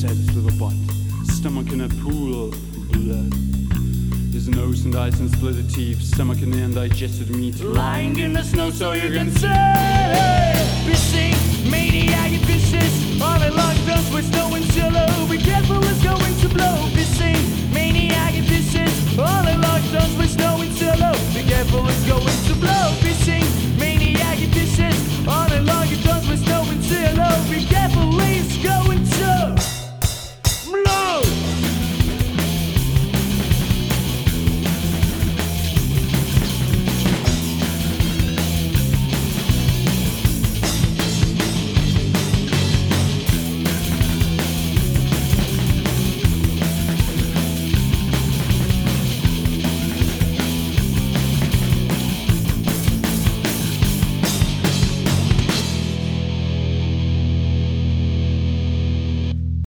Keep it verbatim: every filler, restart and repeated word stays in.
said his little butt, stomach in a pool of blood. His nose and eyes and splitted teeth, stomach and undigested meat, lying in the snow so you can say, pissing maniac pieces all along the